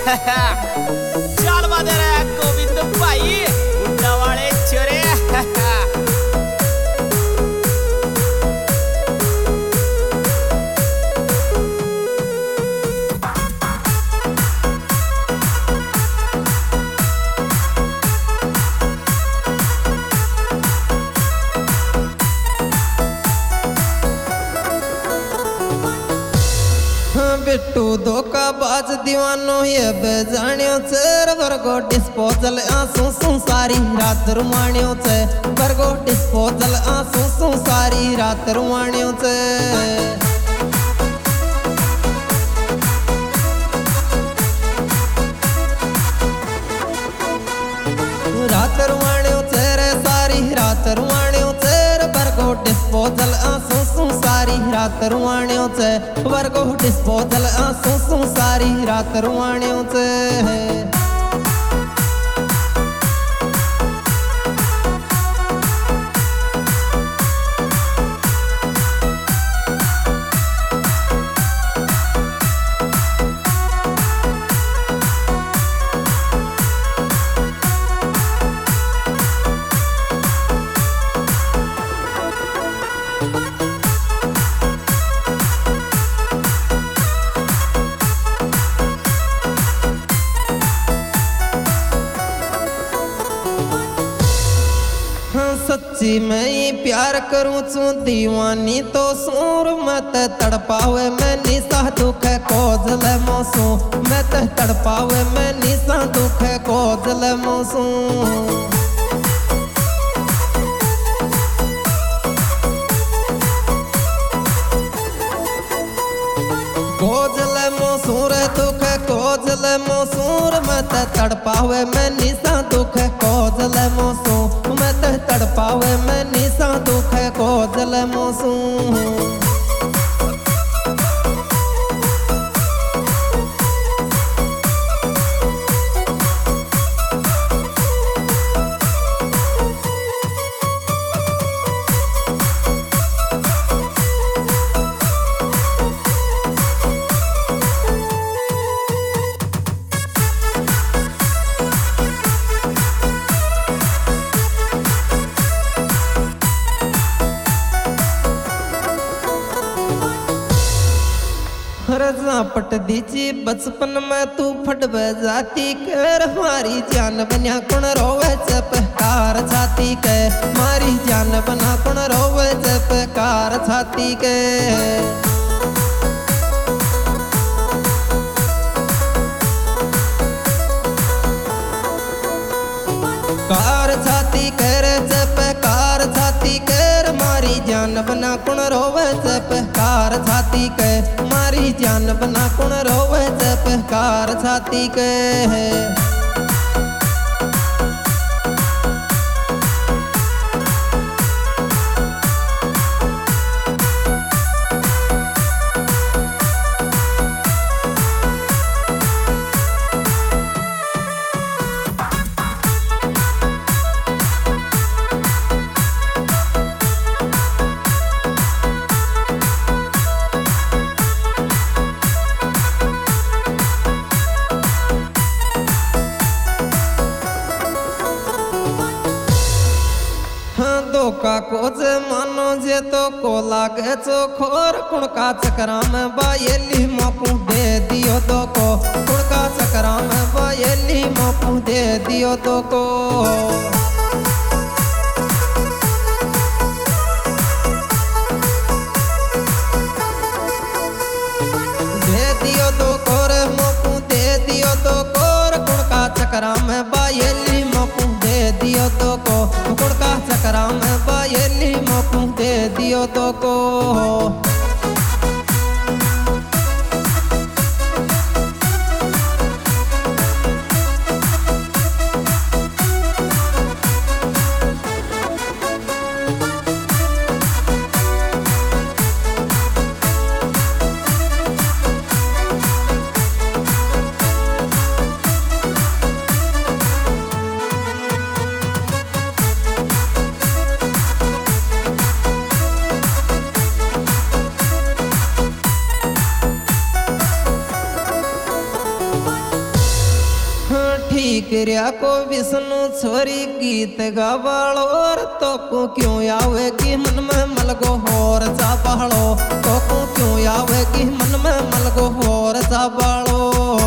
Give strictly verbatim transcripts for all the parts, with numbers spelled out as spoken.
चाल बादे रे गोविंद भाई उन्ना वाले छोरे। बिट्टू धोखा बाज दीवानो ये बेजानियो चेर वर्गो डिस्पोजल आंसू सू सारी रात रुमानियो चे वर्गो डिस्पोजल आंसू सू सारी रात रुमानियो चे रात रुमानियो चेरे सारी रात रुमानियो चेर वर्गो डिस्पोजल आंसू सू सारी रात रुवाणियों चे वर्गो डिस्पोजल आंसू सू सारी रात रुवाणियों चे सच्ची मैं ही प्यार करूं चू दीवानी तो सूर मत तड़पावे मैं निशा दुख कोजल मोसू मैं तड़पावे मैं निशा दुख कोजल मोसू कोजल मोसूर दुख कोजल मोसूर मत तड़पावे मैं निशा दुख कोजल मोसू मत तड़पावे मैं निशा दुख कोजल मोसू पट दीची बचपन में तू फट जाती कर हमारी जान बना कौन रोवे चपकार छाती के मारी जान बना कौन रोवे चपकार छाती के कार छाती कर चपकार छाती कर मारी जान बना कौन रोवे चपकार छाती के मारी जान बना कौन रोवे चपकार छाती के का कोज मानो जे तो को लागे चो खोर कुण का चक्रा में बायली मोकू दे दियो तो को कुण का चक्रा में बायली मोकू दे दियो तो को दे दियो तो कोर मोकू दे दियो तो कोर कुण का चक्रा में बायली मोकू दे दियो तो को कुण का चक्रा में बायली मोकू दे दियो तो को ठीक रिया को विष्णु छोरी गीत गावालो और तो को क्यों आवे कि मन में मलगो होर चाबालो तो को क्यों आवे कि मन में मलगो होर चाबालो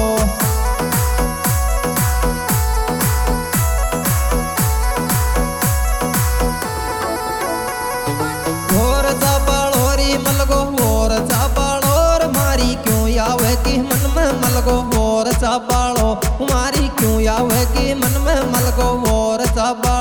होर चाबालो री मलगो होर चाबालो मारी क्यों आवे कि मन में मलगो होर चाबालो मारी क्यों आवे कि मन में मलगो होर चाबालो